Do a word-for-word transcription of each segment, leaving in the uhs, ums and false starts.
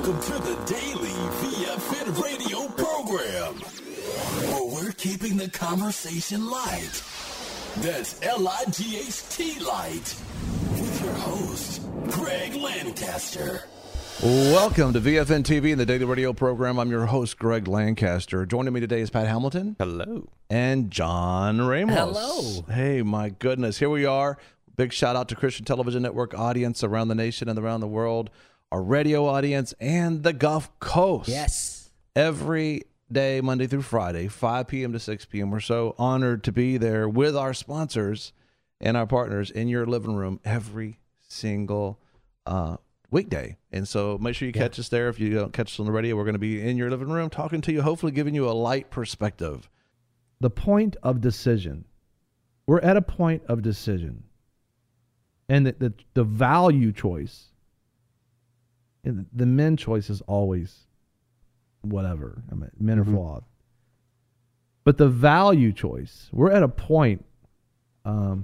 Welcome to the daily V F N radio program, where we're keeping the conversation light. That's L I G H T light. With your host, Greg Lancaster. Welcome to V F N T V and the daily radio program. I'm your host, Greg Lancaster. Joining me today is Pat Hamilton. Hello. And John Ramos. Hello. Hey, my goodness. Here we are. Big shout out to Christian Television Network audience around the nation and around the world, our radio audience, and the Gulf Coast. Yes. Every day, Monday through Friday, five p.m. to six p.m. We're so honored to be there with our sponsors and our partners in your living room every single uh, weekday. And so make sure you catch yeah. us there. If you don't catch us on the radio, we're going to be in your living room talking to you, hopefully giving you a light perspective. The point of decision. We're at a point of decision. And the, the, the value choice, and the men choice is always whatever. I mean, men mm-hmm. are flawed. But the value choice, we're at a point, um,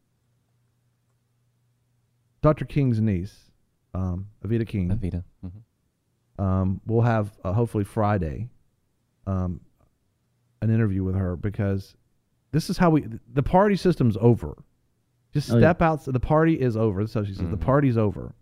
Doctor King's niece, um, Avita King. Avita. Mm-hmm. Um, we'll have, uh, hopefully Friday, um, an interview with her, because this is how we, the party system's over. Just step oh, yeah. out. The party is over. That's how she says. Mm-hmm. The party's over.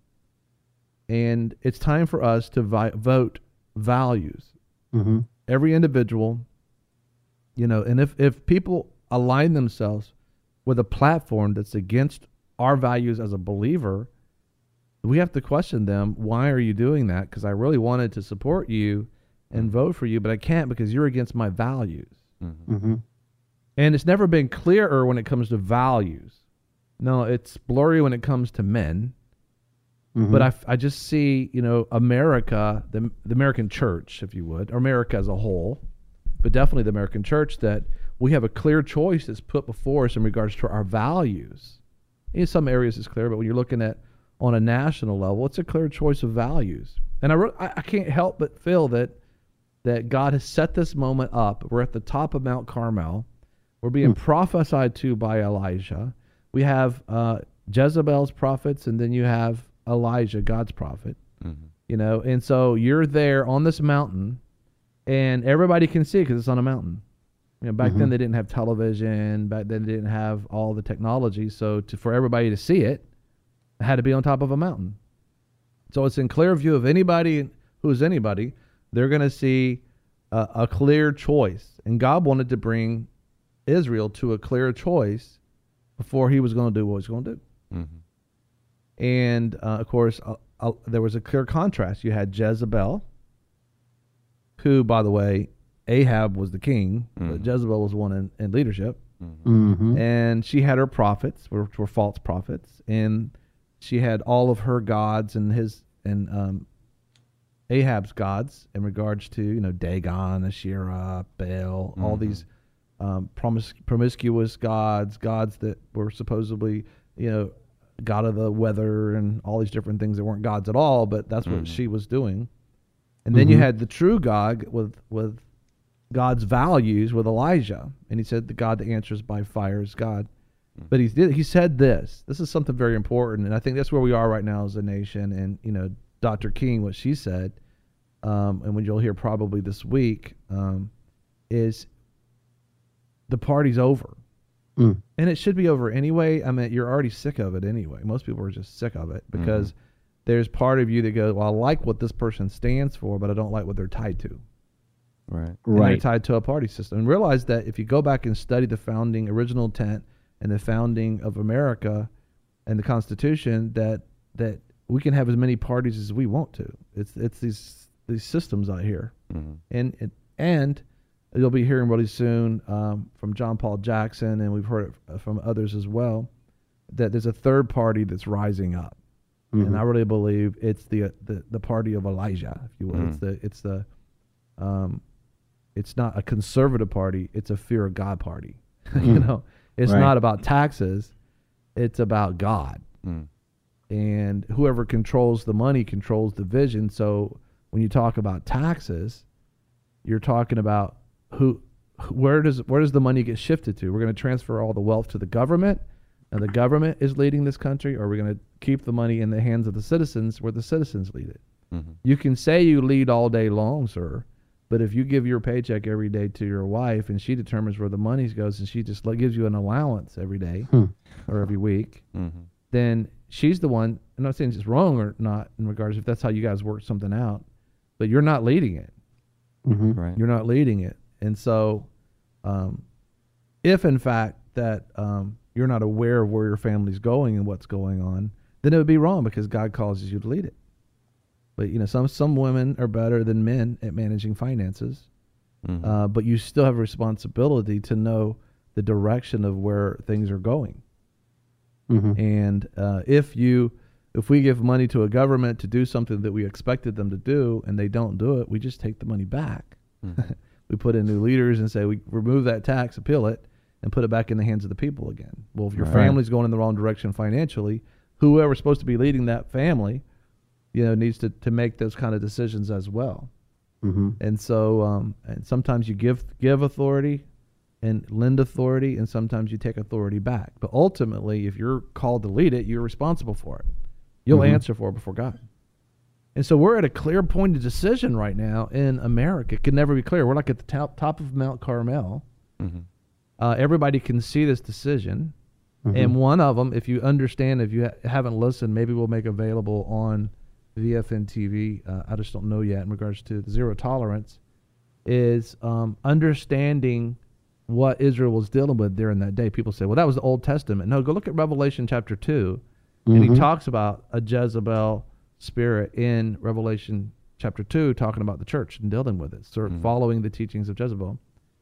And it's time for us to vi- vote values. Mm-hmm. Every individual, you know, and if, if people align themselves with a platform that's against our values as a believer, we have to question them. Why are you doing that? Because I really wanted to support you and vote for you, but I can't because you're against my values. Mm-hmm. Mm-hmm. And it's never been clearer when it comes to values. No, it's blurry when it comes to men. Mm-hmm. But I, I just see, you know, America, the, the American church, if you would, or America as a whole, but definitely the American church, that we have a clear choice that's put before us in regards to our values. In some areas it's clear, but when you're looking at on a national level, it's a clear choice of values. And I, re- I can't help but feel that that God has set this moment up. We're at the top of Mount Carmel. We're being mm-hmm. prophesied to by Elijah. We have uh, Jezebel's prophets, and then you have Elijah, God's prophet. Mm-hmm. You know, and so you're there on this mountain, and everybody can see it because it's on a mountain. You know, back mm-hmm. then they didn't have television. Back then they didn't have all the technology. So to, for everybody to see it, it had to be on top of a mountain. So it's in clear view of anybody who's anybody. They're going to see a, a clear choice, and God wanted to bring Israel to a clear choice before he was going to do what he was going to do. Mm-hmm. And, uh, of course, uh, uh, there was a clear contrast. You had Jezebel, who, by the way, Ahab was the king, mm-hmm. but Jezebel was one in, in leadership. Mm-hmm. Mm-hmm. And she had her prophets, which were false prophets, and she had all of her gods and his and um, Ahab's gods in regards to, you know, Dagon, Asherah, Baal, mm-hmm. all these Um, promis- promiscuous gods, gods that were supposedly, you know, god of the weather and all these different things that weren't gods at all, but that's what mm-hmm. she was doing. And then mm-hmm. you had the true God with with God's values with Elijah, and he said the God that answers by fire is God. Mm-hmm. But he did he said this. This is something very important, and I think that's where we are right now as a nation. And you know, Doctor King, what she said, um, and what you'll hear probably this week, um, is. The party's over. Mm. And it should be over anyway. I mean, you're already sick of it anyway. Most people are just sick of it because mm-hmm. there's part of you that goes, well, I like what this person stands for, but I don't like what they're tied to. Right. And Right. they're tied to a party system. And realize that if you go back and study the founding, original intent and the founding of America and the Constitution, that that we can have as many parties as we want to. It's it's these these systems out here. Mm-hmm. And it, and you'll be hearing really soon um, from John Paul Jackson, and we've heard it from others as well, that there's a third party that's rising up. Mm-hmm. And I really believe it's the, the the party of Elijah, if you will. Mm-hmm. It's the it's the um, it's not a conservative party, it's a fear of God party. Mm-hmm. You know, it's right. not about taxes, it's about God. Mm. And whoever controls the money controls the vision. So when you talk about taxes, you're talking about Who, where does where does the money get shifted to? We're going to transfer all the wealth to the government, and the government is leading this country, or we're going to keep the money in the hands of the citizens, where the citizens lead it. Mm-hmm. You can say you lead all day long, sir, but if you give your paycheck every day to your wife and she determines where the money goes and she just gives you an allowance every day Hmm. or every week, Mm-hmm. then she's the one. I'm not saying it's wrong or not in regards if that's how you guys work something out, but you're not leading it. Mm-hmm. Right. You're not leading it. And so um, if in fact that um, you're not aware of where your family's going and what's going on, then it would be wrong because God causes you to lead it. But, you know, some, some women are better than men at managing finances, Mm-hmm. uh, but you still have a responsibility to know the direction of where things are going. Mm-hmm. And uh, if you, if we give money to a government to do something that we expected them to do and they don't do it, we just take the money back. Mm-hmm. We put in new leaders and say we remove that tax, appeal it, and put it back in the hands of the people again. Well, if your Right. family's going in the wrong direction financially, whoever's supposed to be leading that family, you know, needs to, to make those kind of decisions as well. Mm-hmm. And so, um, and sometimes you give give authority and lend authority, and sometimes you take authority back. But ultimately, if you're called to lead it, you're responsible for it. You'll Mhm. answer for it before God. And so we're at a clear point of decision right now in America. It can never be clear. We're like at the top, top of Mount Carmel. Mm-hmm. Uh, everybody can see this decision. Mhm. And one of them, if you understand, if you ha- haven't listened, maybe we'll make available on V F N T V. Uh, I just don't know yet in regards to zero tolerance, is um, understanding what Israel was dealing with during that day. People say, well, that was the Old Testament. No, go look at Revelation chapter two. And he Mhm. talks about a Jezebel spirit in Revelation chapter two, talking about the church and dealing with it, sort of Mhm. following the teachings of Jezebel.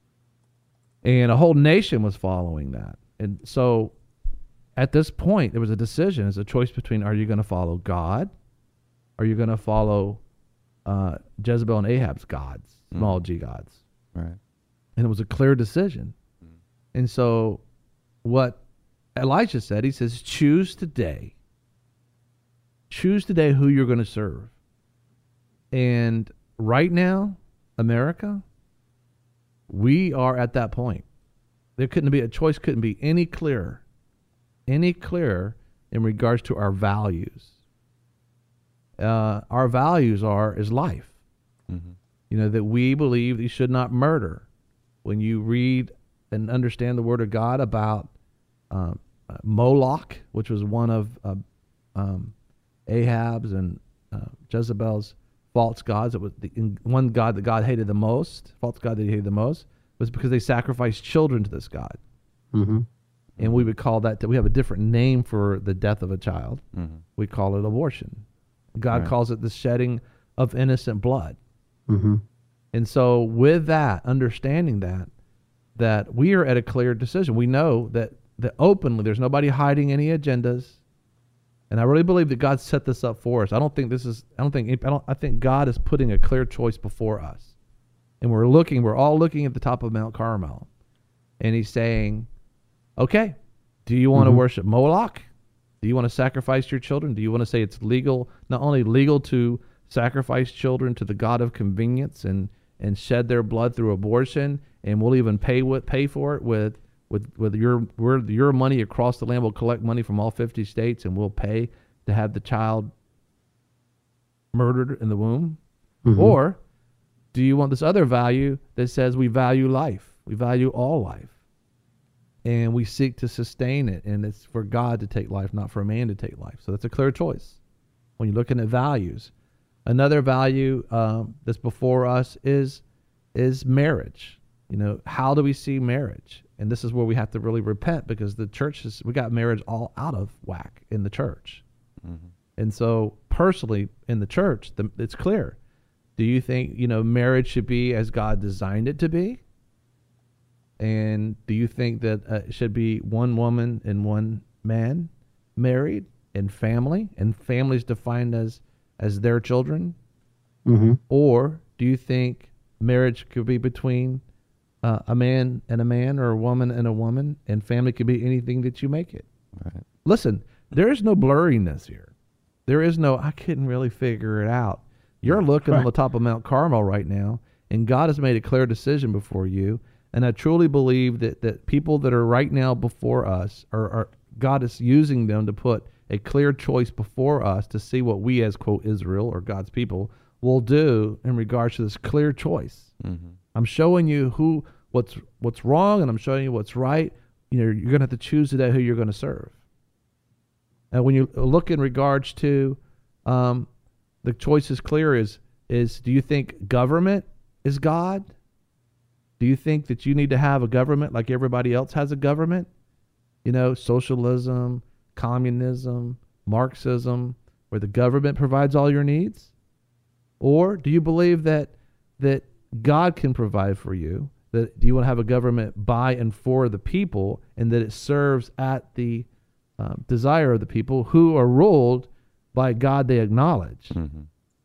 And a whole nation was following that. And so at this point, there was a decision. It's a choice between, are you going to follow God? Are you going to follow uh, Jezebel and Ahab's gods, small g gods? Right. And it was a clear decision. And so what Elijah said, he says, choose today. Choose today who you're going to serve. And right now, America, we are at that point. There couldn't be, a choice couldn't be any clearer, any clearer in regards to our values. Uh, our values are, is life. Mm-hmm. You know, that we believe that you should not murder. When you read and understand the Word of God about um, uh, Moloch, which was one of uh, um, Ahab's and uh, Jezebel's false gods, it was the in, one god that God hated the most, false god that he hated the most, was because they sacrificed children to this god. Mm-hmm. And we would call that, we have a different name for the death of a child. Mm-hmm. We call it abortion. God Right. calls it the shedding of innocent blood. Mm-hmm. And so with that, understanding that, that we are at a clear decision. We know that, that openly there's nobody hiding any agendas. And I really believe that God set this up for us. I don't think this is, I don't think, I don't, I think God is putting a clear choice before us. And we're looking, we're all looking at the top of Mount Carmel. And he's saying, okay, do you want to Mhm. worship Moloch? Do you want to sacrifice your children? Do you want to say it's legal, not only legal to sacrifice children to the god of convenience and, and shed their blood through abortion, and we'll even pay with, pay for it with with with your with your money across the land. We'll collect money from all fifty states and we'll pay to have the child murdered in the womb? Mhm. Or do you want this other value that says we value life, we value all life, and we seek to sustain it, and it's for God to take life, not for a man to take life? So that's a clear choice when you're looking at values. Another value um, that's before us is is marriage. You know, how do we see marriage? And this is where we have to really repent, because the church is, we got marriage all out of whack in the church. Mm-hmm. And so personally in the church, the, it's clear. Do you think, you know, marriage should be as God designed it to be? And do you think that uh, it should be one woman and one man married, and family, and families defined as, as their children? Mm-hmm. Or do you think marriage could be between uh, a man and a man, or a woman and a woman, and family could be anything that you make it? Right. Listen, there is no blurriness here. There is no, I couldn't really figure it out. You're looking on the top of Mount Carmel right now, and God has made a clear decision before you. And I truly believe that, that people that are right now before us, are, are God is using them to put a clear choice before us to see what we as, quote, Israel or God's people will do in regards to this clear choice. Mm-hmm. I'm showing you who what's what's wrong, and I'm showing you what's right. You know, you're going to have to choose today who you're going to serve. And when you look in regards to um, the choice is clear is, is do you think government is God? Do you think that you need to have a government like everybody else has a government? You know, socialism, communism, Marxism, where the government provides all your needs? Or do you believe that that God can provide for you? That do you want to have a government by and for the people, and that it serves at the um, desire of the people who are ruled by God they acknowledge? Mm-hmm.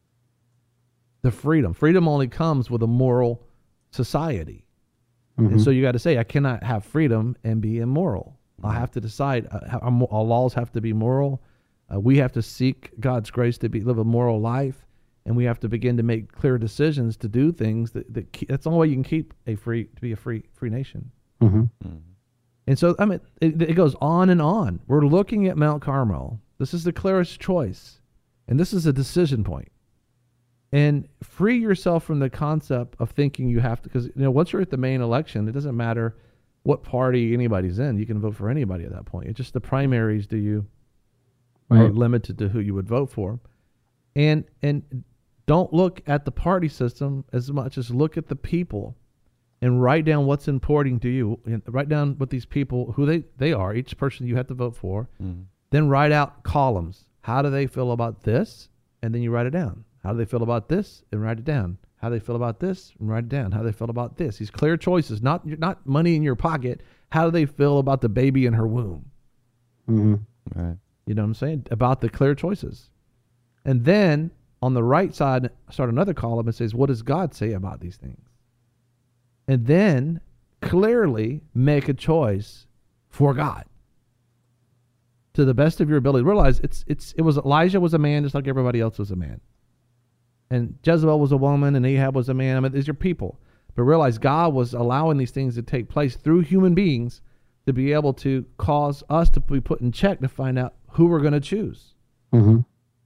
The freedom. Freedom only comes with a moral society. Mm-hmm. And so you got to say, I cannot have freedom and be immoral. I have to decide. Uh, how- our, mo- our laws have to be moral. Uh, we have to seek God's grace to be live a moral life, and we have to begin to make clear decisions to do things that, that keep, that's the only way you can keep a free to be a free free nation. Mm-hmm. Mm-hmm. And so I mean, it, it goes on and on. We're looking at Mount Carmel. This is the clearest choice, and this is a decision point. And free yourself from the concept of thinking you have to, because you know once you're at the main election, it doesn't matter what party anybody's in. You can vote for anybody at that point. It's just the primaries do you are Right. limited to who you would vote for. And and don't look at the party system as much as look at the people and write down what's important to you. And write down what these people, who they, they are, each person you have to vote for. Mm-hmm. Then write out columns. How do they feel about this? And then you write it down. How do they feel about this? And write it down. How do they feel about this? And write it down. How do they feel about this? These clear choices, not not money in your pocket. How do they feel about the baby in her womb? Mm-hmm. Right. You know what I'm saying? About the clear choices. And then on the right side, start another column and says, what does God say about these things? And then clearly make a choice for God to the best of your ability. Realize it's it's it was Elijah was a man just like everybody else was a man. And Jezebel was a woman and Ahab was a man. I mean, these are people. But realize God was allowing these things to take place through human beings to be able to cause us to be put in check to find out who we're going to choose. Mm-hmm.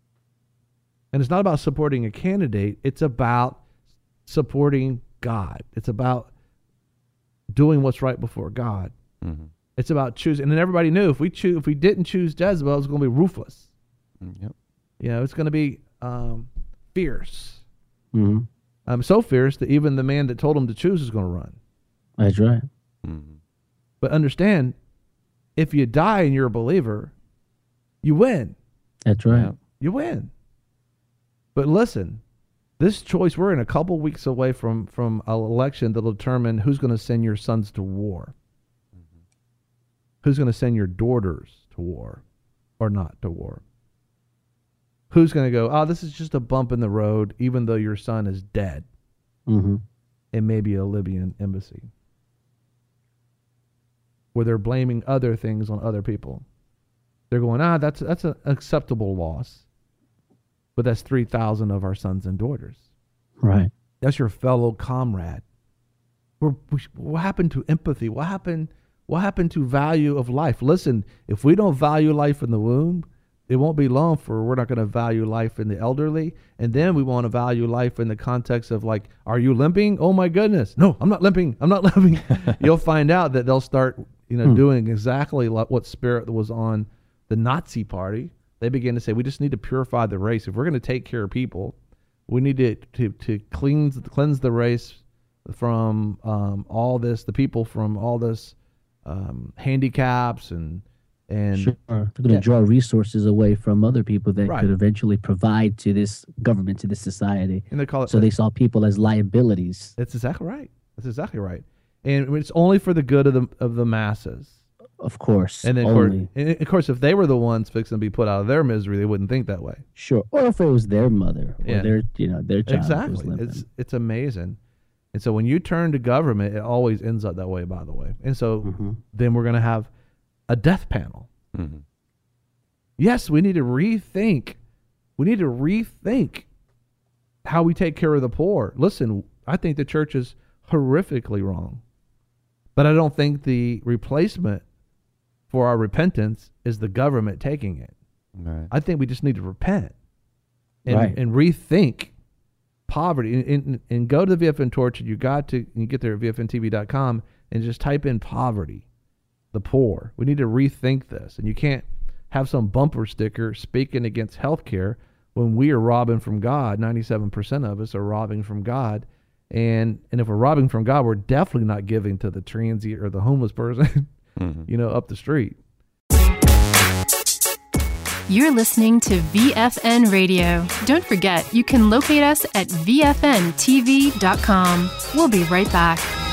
And it's not about supporting a candidate. It's about supporting God. It's about doing what's right before God. Mm-hmm. It's about choosing. And then everybody knew if we choose, if we didn't choose Jezebel, it was going to be ruthless. Yep. You know, it's going to be um, fierce. Mm-hmm. Um, so fierce that even the man that told him to choose is going to run. That's right. Mm-hmm. But understand, if you die and you're a believer, you win. That's right. Yep. You win. But listen, this choice, we're in a couple weeks away from, from an election that'll determine who's going to send your sons to war. Mm-hmm. Who's going to send your daughters to war or not to war? Who's going to go, oh, this is just a bump in the road, even though your son is dead Mm-hmm. in maybe a Libyan embassy, where they're blaming other things on other people. They're going, ah, that's that's an acceptable loss, but that's three thousand of our sons and daughters. Right. That's your fellow comrade. We're, we, what happened to empathy? What happened? What happened to value of life? Listen, if we don't value life in the womb, it won't be long for we're not going to value life in the elderly, and then we want to value life in the context of like, are you limping? Oh my goodness, no, I'm not limping. I'm not limping. You'll find out that they'll start, you know, Hmm. doing exactly like what spirit was on the Nazi Party. They begin to say, we just need to purify the race. If we're going to take care of people, we need to to, to cleanse cleanse the race from um, all this, the people from all this um, handicaps and and Sure. They're going to Yeah. draw resources away from other people that Right. could eventually provide to this government, to this society. and they call it. So they saw people as liabilities. That's exactly right. That's exactly right. And it's only for the good of the of the masses. Of course. And then, of course, only. and of course, if they were the ones fixing to be put out of their misery, they wouldn't think that way. Sure. Or if it was their mother or Yeah. their, you know, their child. who was Exactly. limping. It's it's amazing. And so when you turn to government, it always ends up that way, by the way. And so Mhm. then we're going to have a death panel. Mm-hmm. Yes, we need to rethink. We need to rethink how we take care of the poor. Listen, I think the church is horrifically wrong. But I don't think the replacement for our repentance is the government taking it. Right. I think we just need to repent and, Right. and rethink poverty and, and, and go to the V F N Torch. And you got to you get there at V F N T V dot com and just type in poverty, the poor. We need to rethink this. And you can't have some bumper sticker speaking against healthcare when we are robbing from God. ninety-seven percent of us are robbing from God. And and if we're robbing from God, we're definitely not giving to the transient or the homeless person, Mm-hmm. you know, up the street. You're listening to V F N Radio. Don't forget, you can locate us at V F N T V dot com. We'll be right back.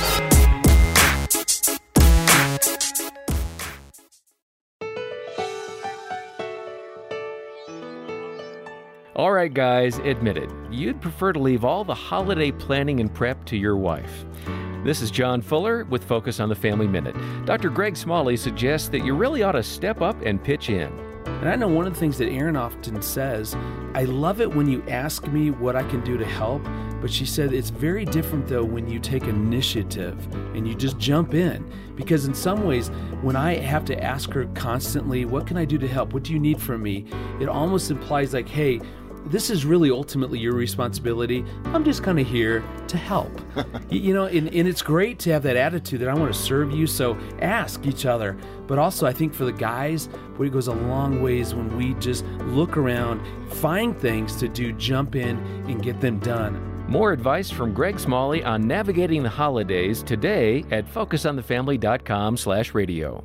All right, guys, admit it. You'd prefer to leave all the holiday planning and prep to your wife. This is John Fuller with Focus on the Family Minute. Doctor Greg Smalley suggests that you really ought to step up and pitch in. And I know one of the things that Erin often says, I love it when you ask me what I can do to help, but she said it's very different though when you take initiative and you just jump in. Because in some ways, when I have to ask her constantly, what can I do to help? What do you need from me? It almost implies like, hey, this is really ultimately your responsibility. I'm just kind of here to help. you, you know, and, and it's great to have that attitude that I want to serve you, so ask each other. But also, I think for the guys, it goes a long ways when we just look around, find things to do, jump in, and get them done. More advice from Greg Smalley on navigating the holidays today at focus on the family dot com slash radio.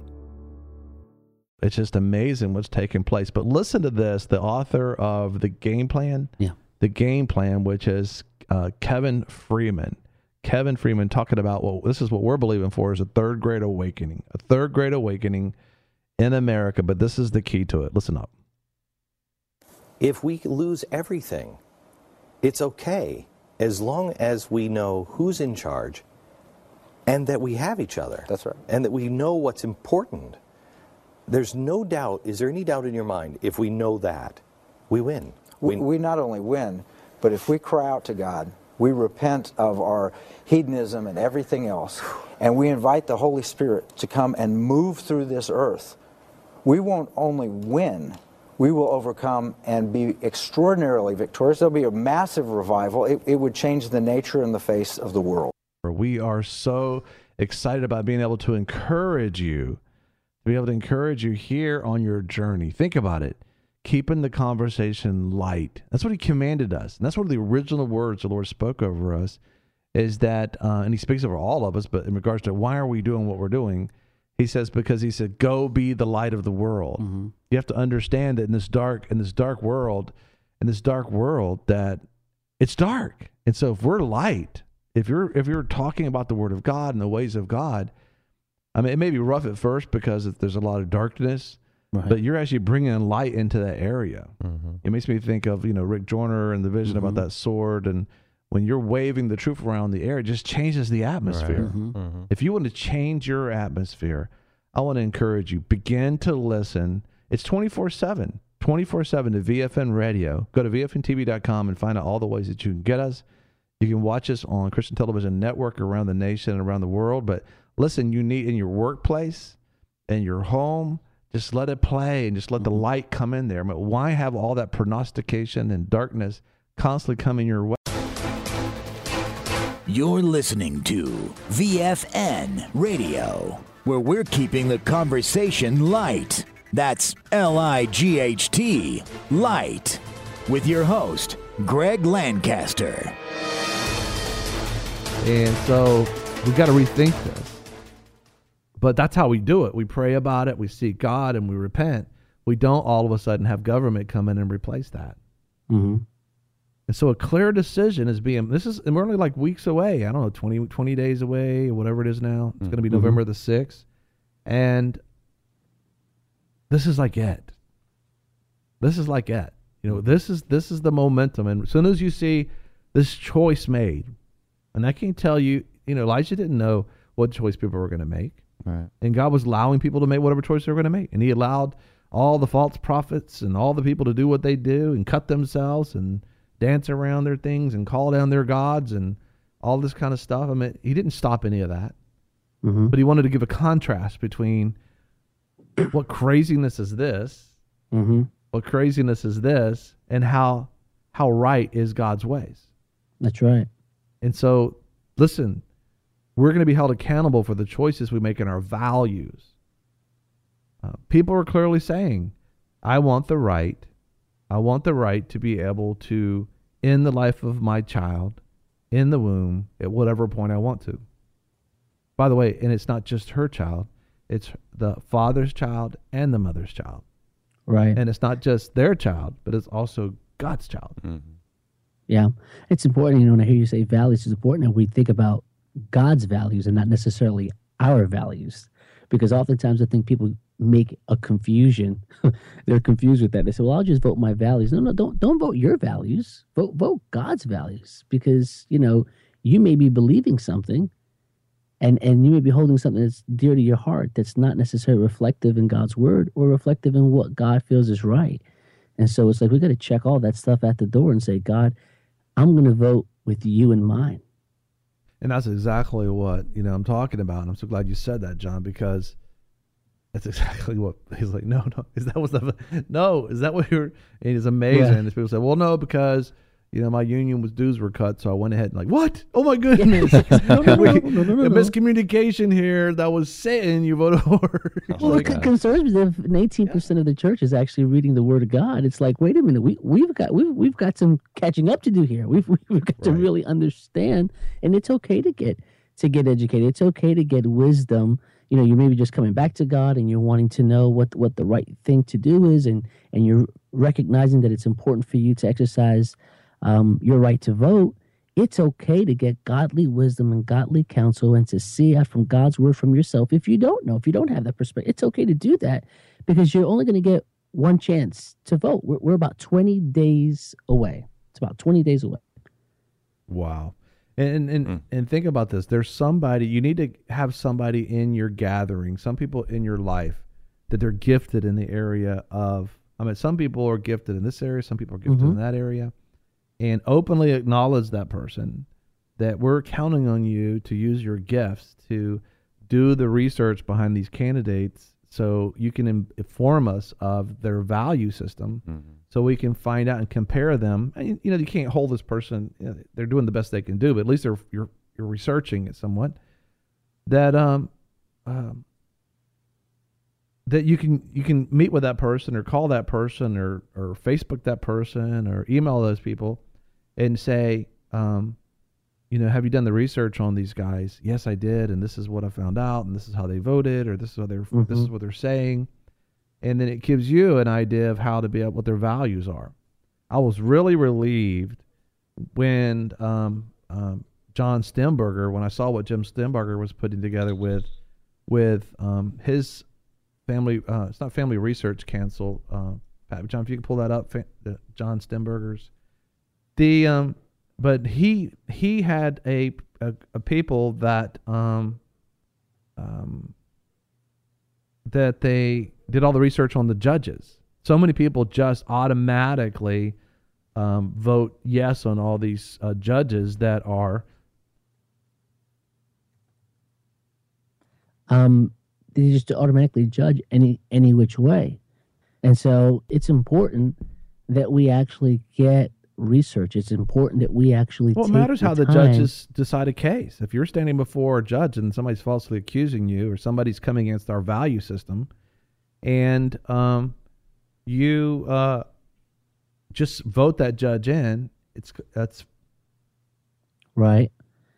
It's just amazing what's taking place. But listen to this, the author of The Game Plan, Yeah. The Game Plan, which is uh, Kevin Freeman. Kevin Freeman talking about, well, this is what we're believing for, is a third great awakening, a third great awakening in America. But this is the key to it. Listen up. If we lose everything, it's okay as long as we know who's in charge and that we have each other. That's right. And that we know what's important. There's no doubt, is there any doubt in your mind, if we know that, we win? We, we not only win, but if we cry out to God, we repent of our hedonism and everything else, and we invite the Holy Spirit to come and move through this earth, we won't only win, we will overcome and be extraordinarily victorious. There'll be a massive revival. It, it would change the nature and the face of the world. We are so excited about being able to encourage you, to be able to encourage you here on your journey. Think about it. Keeping the conversation light. That's what he commanded us. And that's one of the original words the Lord spoke over us, is that, uh, and he speaks over all of us, but in regards to why are we doing what we're doing, he says, because he said, go be the light of the world. Mm-hmm. You have to understand that in this dark, in this dark world, in this dark world, that it's dark. And so if we're light, if you're, if you're talking about the word of God and the ways of God, I mean, it may be rough at first because there's a lot of darkness, right, but you're actually bringing light into that area. Mm-hmm. It makes me think of, you know, Rick Joyner and the vision mm-hmm. about that sword. And when you're waving the truth around the air, it just changes the atmosphere. Right. Mm-hmm. Mm-hmm. If you want to change your atmosphere, I want to encourage you, begin to listen. It's twenty-four seven, twenty-four seven to V F N Radio. Go to V F N T V dot com and find out all the ways that you can get us. You can watch us on Christian Television Network around the nation and around the world, but listen, you need in your workplace, in your home, just let it play and just let the light come in there. But why have all that prognostication and darkness constantly coming your way? You're listening to V F N Radio, where we're keeping the conversation light. That's L I G H T, light, with your host, Greg Lancaster. And so we got to rethink this. But that's how we do it. We pray about it, we seek God, and we repent. We don't all of a sudden have government come in and replace that. Mm-hmm. And so a clear decision is being, this is, and we're only like weeks away. I don't know, twenty, twenty days away, or whatever it is now. It's mm-hmm. going to be November the sixth. And this is like it. This is like it. You know, this is, this is the momentum. And as soon as you see this choice made, and I can't tell you, you know, Elijah didn't know what choice people were going to make. Right. And God was allowing people to make whatever choice they were going to make. And he allowed all the false prophets and all the people to do what they do and cut themselves and dance around their things and call down their gods and all this kind of stuff. I mean, he didn't stop any of that. Mm-hmm. But he wanted to give a contrast between what craziness is this, mm-hmm. what craziness is this, and how how right is God's ways? That's right. And so, listen, we're going to be held accountable for the choices we make in our values. Uh, people are clearly saying, I want the right, I want the right to be able to end the life of my child in the womb at whatever point I want to. By the way, and it's not just her child, it's the father's child and the mother's child. Right. And it's not just their child, but it's also God's child. Mm-hmm. Yeah. It's important, you know, when I hear you say values, it's important that we think about God's values and not necessarily our values. Because oftentimes I think people make a confusion. They're confused with that. They say, well, I'll just vote my values. No, no, don't don't vote your values. Vote vote God's values. Because, you know, you may be believing something and, and you may be holding something that's dear to your heart that's not necessarily reflective in God's word or reflective in what God feels is right. And so it's like we got to check all that stuff at the door and say, God, I'm going to vote with you in mind. And that's exactly what, you know, I'm talking about. And I'm so glad you said that, John, because that's exactly what he's like. No, no, is that what the, no, is that what you're, and it's amazing. Yeah. And people say, well, no, because, you know, my union was dues were cut. So I went ahead and like, what? Oh my goodness. no, no, no, no, no, no. A miscommunication here. That was Satan. You voted for. Well, like, what c- concerns me is if eighteen percent of the church is actually reading the word of God. It's like, wait a minute, we, we've got, we've, we've got some catching up to do here. We've, we've got to Right. really understand, and it's okay to get, to get educated. It's okay to get wisdom. You know, you're maybe just coming back to God and you're wanting to know what, what the right thing to do is. And, and you're recognizing that it's important for you to exercise um, your right to vote. It's okay to get godly wisdom and godly counsel and to see out from God's word from yourself. If you don't know, if you don't have that perspective, it's okay to do that because you're only going to get one chance to vote. We're, we're about twenty days away. It's about twenty days away. Wow. And and, Mm. and think about this. There's somebody, you need to have somebody in your gathering, some people in your life that they're gifted in the area of, I mean, some people are gifted in this area, some people are gifted Mhm. in that area, and openly acknowledge that person, that we're counting on you to use your gifts to do the research behind these candidates so you can im- inform us of their value system. Mm-hmm. So we can find out and compare them. And, you know, you can't hold this person. You know, they're doing the best they can do, but at least they're you're you're researching it somewhat. That um, um, that you can you can meet with that person or call that person or or Facebook that person or email those people, and say, um, you know, have you done the research on these guys? Yes, I did, and this is what I found out, and this is how they voted, or this is how they're Mhm. this is what they're saying. And then it gives you an idea of how to be able, what their values are. I was really relieved when um, um, John Stemberger, when I saw what Jim Stemberger was putting together with with um, his family, uh, it's not Family Research Council. Uh, Pat, John, if you can pull that up, fa- the John Stemberger's. The um, but he he had a a, a people that um, um, that they did all the research on the judges. So many people just automatically um, vote yes on all these uh, judges that are. Um, they just automatically judge any any which way, and so it's important that we actually get research. It's important that we actually. Well, it take matters the how the time. judges decide a case. If you're standing before a judge and somebody's falsely accusing you, or somebody's coming against our value system, and um, you uh, just vote that judge in, it's that's right.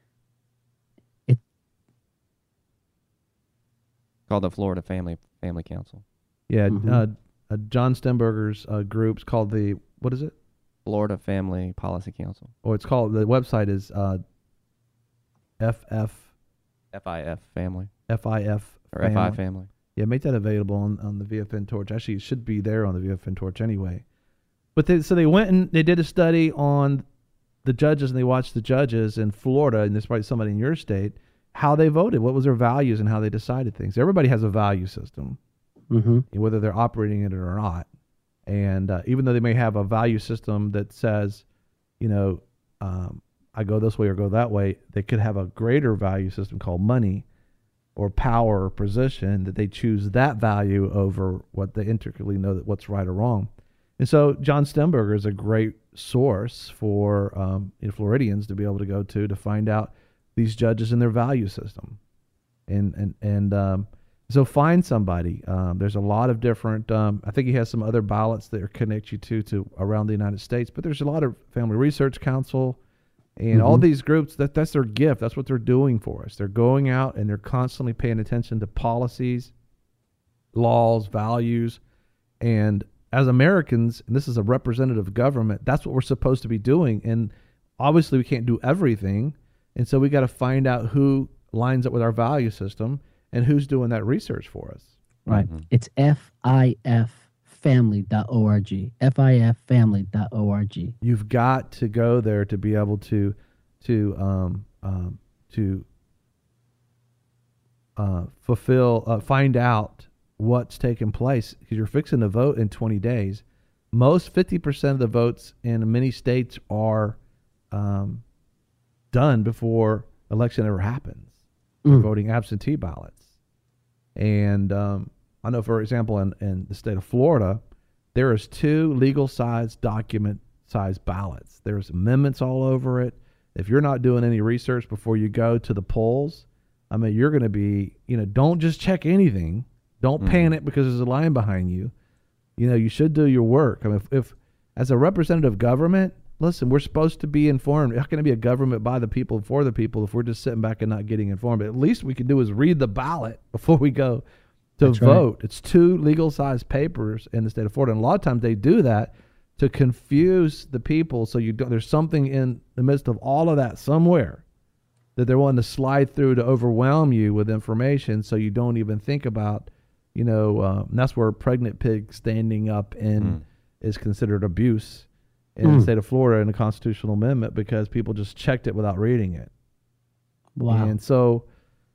Called the Florida Family Family Council. yeah. Mhm. Uh, uh, John Stemberger's uh, group's called the what is it? Florida Family Policy Council. Or it's called, the website is uh, F F F I F Family. F I F Or F I Family. Yeah, make that available on, on the V F N Torch. Actually, it should be there on the V F N Torch anyway. But they, so they went and they did a study on the judges, and they watched the judges in Florida, and there's probably somebody in your state, how they voted, what was their values, and how they decided things. Everybody has a value system, Mm-hmm. whether they're operating it or not. And uh, even though they may have a value system that says, you know, um, I go this way or go that way, they could have a greater value system called money or power or position, that they choose that value over what they intricately know that what's right or wrong. And so John Stemberger is a great source for um, you know, Floridians to be able to go to to find out these judges and their value system. And and and um, so find somebody. Um, there's a lot of different. Um, I think he has some other ballots that connect you to to around the United States. But there's a lot of Family Research Council and mm-hmm. all these groups. That that's their gift. That's what they're doing for us. They're going out and they're constantly paying attention to policies, laws, values, and as Americans, and this is a representative government, that's what we're supposed to be doing. And obviously we can't do everything. And so we got to find out who lines up with our value system and who's doing that research for us. Right. Mm-hmm. It's F I F family dot org. F I F family dot org. You've got to go there to be able to, to, um, um, to uh, fulfill, uh, find out what's taking place, because you're fixing to vote in twenty days. Most fifty percent of the votes in many states are um, done before election ever happens. Mm. Voting absentee ballots. And um, I know, for example, in, in the state of Florida, there is two legal size document size ballots. There's amendments all over it. If you're not doing any research before you go to the polls, I mean, you're going to be, you know, don't just check anything. Don't mm-hmm. panic because there's a line behind you. You know, you should do your work. I mean, if, if as a representative government, listen, we're supposed to be informed. How can it be a government by the people, for the people, if we're just sitting back and not getting informed? But at least we can do is read the ballot before we go to That's vote. Right. It's two legal-sized papers in the state of Florida. And a lot of times they do that to confuse the people. So you don't, there's something in the midst of all of that somewhere that they're wanting to slide through to overwhelm you with information so you don't even think about. You know, uh, and that's where pregnant pig standing up in mm. is considered abuse in mm. the state of Florida in a constitutional amendment because people just checked it without reading it. Wow. And so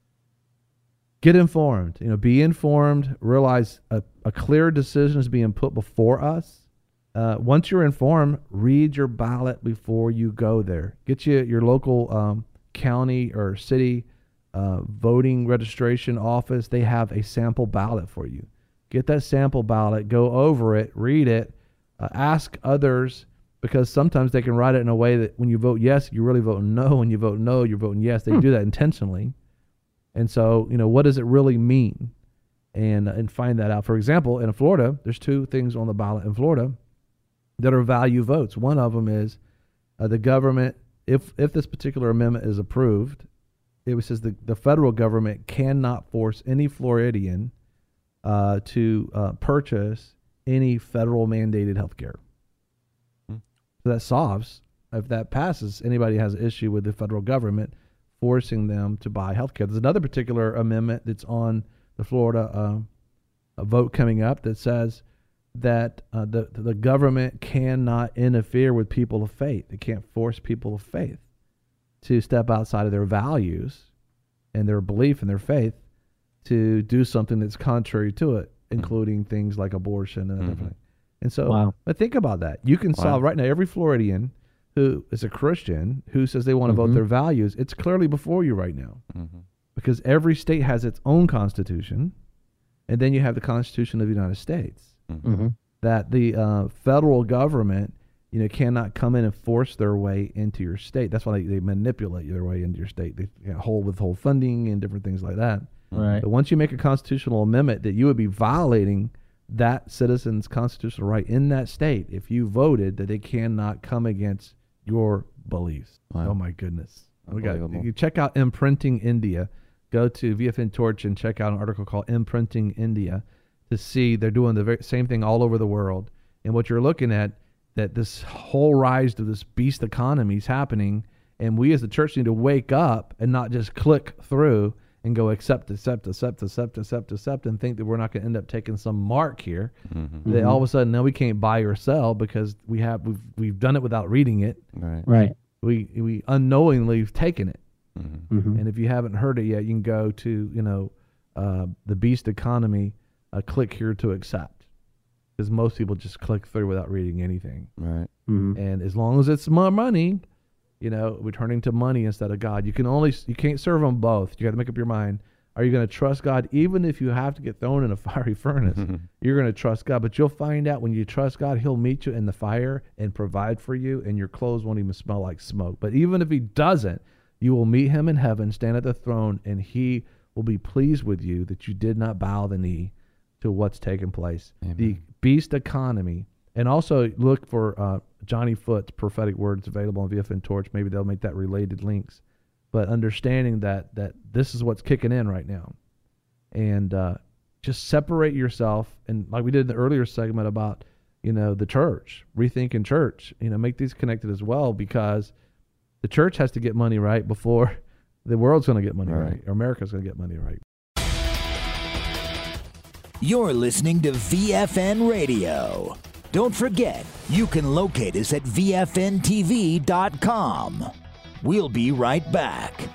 get informed, you know, be informed, realize a, a clear decision is being put before us. Uh, once you're informed, read your ballot before you go there. Get you your local um, county or city Uh, voting registration office. They have a sample ballot for you. Get that sample ballot, go over it, read it, uh, ask others, because sometimes they can write it in a way that when you vote yes, you're really voting no. When you vote no, you're voting yes. They hmm. do that intentionally. And so, you know, what does it really mean? And and find that out. For example, in Florida, there's two things on the ballot in Florida that are value votes. One of them is uh, the government, if if this particular amendment is approved, it says the, the federal government cannot force any Floridian uh, to uh, purchase any federal mandated health care. Hmm. So that solves, if that passes, anybody has an issue with the federal government forcing them to buy health care. There's another particular amendment that's on the Florida uh, a vote coming up that says that uh, the, the government cannot interfere with people of faith. They can't force people of faith to step outside of their values and their belief and their faith to do something that's contrary to it, including mm-hmm. things like abortion and mm-hmm. everything. And so, wow. but think about that. You can wow. solve right now every Floridian who is a Christian who says they want to mm-hmm. vote their values. It's clearly before you right now mm-hmm. because every state has its own constitution, and then you have the Constitution of the United States mm-hmm. that the uh, federal government you know, cannot come in and force their way into your state. That's why they, they manipulate their way into your state. They you know, hold withhold funding and different things like that. Right. But once you make a constitutional amendment that you would be violating that citizen's constitutional right in that state if you voted that they cannot come against your beliefs. Wow. Oh my goodness. We got you check out Imprinting India. Go to V F N Torch and check out an article called Imprinting India to see they're doing the very same thing all over the world. And what you're looking at, that this whole rise of this beast economy is happening, and we as the church need to wake up and not just click through and go accept, accept, accept, accept, accept, accept, and think that we're not going to end up taking some mark here. Mm-hmm. That all of a sudden now we can't buy or sell because we have we've we've done it without reading it. Right. Right. We we unknowingly have taken it. Mm-hmm. Mm-hmm. And if you haven't heard it yet, you can go to you know uh, the beast economy. Uh, click here to accept. Because most people just click through without reading anything. Right. Mm-hmm. And as long as it's more money, you know, we're turning to money instead of God. You can only, you can't serve them both. You got to make up your mind. Are you going to trust God even if you have to get thrown in a fiery furnace? You're going to trust God. But you'll find out when you trust God, he'll meet you in the fire and provide for you, and your clothes won't even smell like smoke. But even if he doesn't, you will meet him in heaven, stand at the throne, and he will be pleased with you that you did not bow the knee to what's taken place. Amen. The beast economy. And also look for uh, Johnny Foot's prophetic words available on V F N Torch. Maybe they'll make that related links. But understanding that that this is what's kicking in right now. And uh, just separate yourself. And like we did in the earlier segment about, you know, the church, rethinking church, you know, make these connected as well, because the church has to get money right before the world's going to get money right. right, or America's going to get money right. You're listening to V F N Radio. Don't forget, you can locate us at V F N T V dot com. We'll be right back.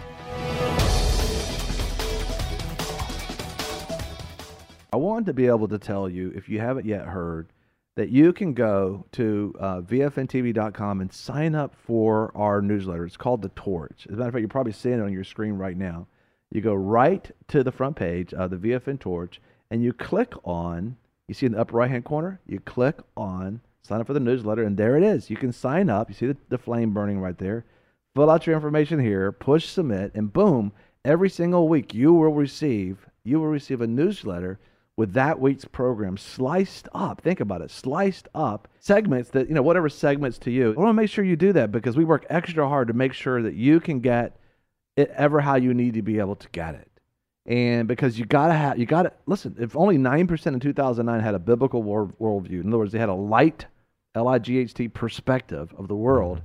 I wanted to be able to tell you, if you haven't yet heard, that you can go to uh, V F N T V dot com and sign up for our newsletter. It's called The Torch. As a matter of fact, you're probably seeing it on your screen right now. You go right to the front page of the V F N Torch, and you click on, you see in the upper right-hand corner, you click on sign up for the newsletter, and there it is. You can sign up. You see the, the flame burning right there. Fill out your information here, push submit, and boom, every single week you will receive, you will receive a newsletter with that week's program sliced up. Think about it, sliced up segments that, you know, whatever segments to you. I want to make sure you do that because we work extra hard to make sure that you can get it ever how you need to be able to get it. And because you gotta have, you gotta listen. If only nine percent in two thousand nine had a biblical world, worldview, in other words, they had a light, L I G H T perspective of the world.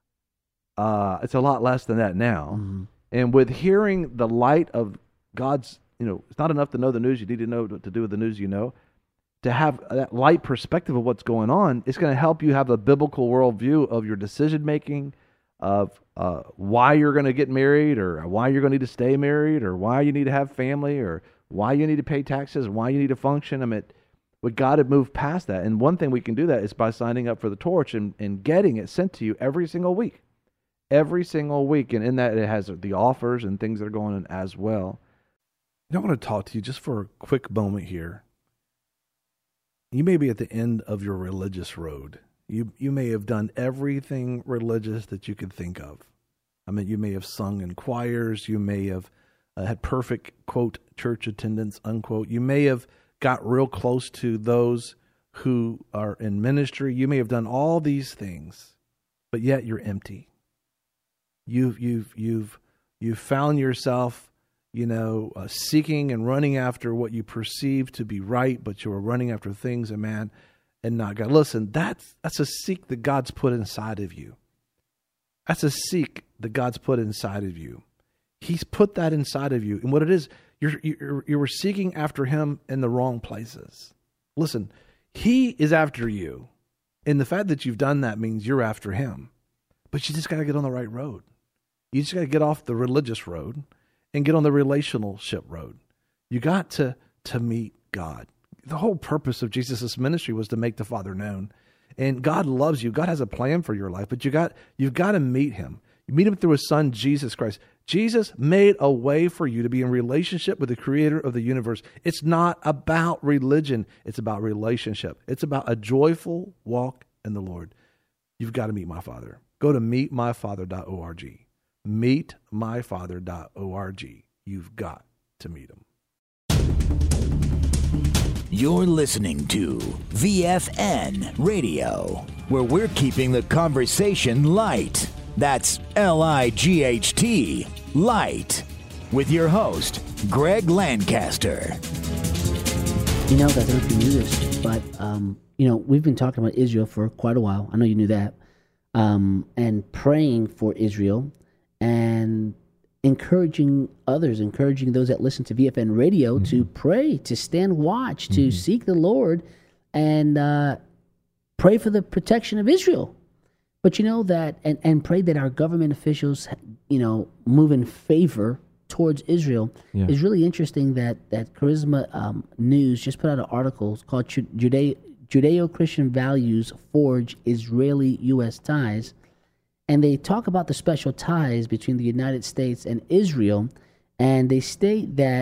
Uh, it's a lot less than that now. Mm-hmm. And with hearing the light of God's, you know, it's not enough to know the news. You need to know what to do with the news you know. To have that light perspective of what's going on, it's going to help you have a biblical worldview of your decision making, of uh, why you're going to get married, or why you're going to need to stay married, or why you need to have family, or why you need to pay taxes, why you need to function. I mean, we got to move past that. And one thing we can do that is by signing up for the Torch and, and getting it sent to you every single week. Every single week. And in that, it has the offers and things that are going on as well. I want to talk to you just for a quick moment here. You may be at the end of your religious road. You you may have done everything religious that you could think of. I mean, you may have sung in choirs. You may have uh, had perfect, quote, church attendance, unquote. You may have got real close to those who are in ministry. You may have done all these things, but yet you're empty. You've you've you've you've found yourself, you know, uh, seeking and running after what you perceive to be right, but you are running after things and man and not God. Listen, that's that's a seek that God's put inside of you. That's a seek that God's put inside of you. He's put that inside of you, and what it is, you're you're you were seeking after Him in the wrong places. Listen, He is after you, and the fact that you've done that means you're after Him. But you just got to get on the right road. You just got to get off the religious road and get on the relationship road. You got to to meet God. The whole purpose of Jesus' ministry was to make the Father known. And God loves you. God has a plan for your life, but you got you've got to meet Him. You meet Him through His Son, Jesus Christ. Jesus made a way for you to be in relationship with the Creator of the universe. It's not about religion. It's about relationship. It's about a joyful walk in the Lord. You've got to meet my Father. Go to meet my father dot org. meet my father dot org. You've got to meet Him. You're listening to V F N Radio, where we're keeping the conversation light. That's L I G H T, light. With your host, Greg Lancaster. You know, guys, I don't know if you knew this, but, um, you know, we've been talking about Israel for quite a while. I know you knew that. Um, and praying for Israel and encouraging others, encouraging those that listen to V F N Radio mm-hmm. to pray, to stand watch, to mm-hmm. seek the Lord and uh, pray for the protection of Israel. But you know that, and, and pray that our government officials, you know, move in favor towards Israel. Yeah. It's really interesting that, that Charisma um, News just put out an article called Judea, Judeo-Christian Values Forge Israeli-U S Ties. And they talk about the special ties between the United States and Israel. And they state that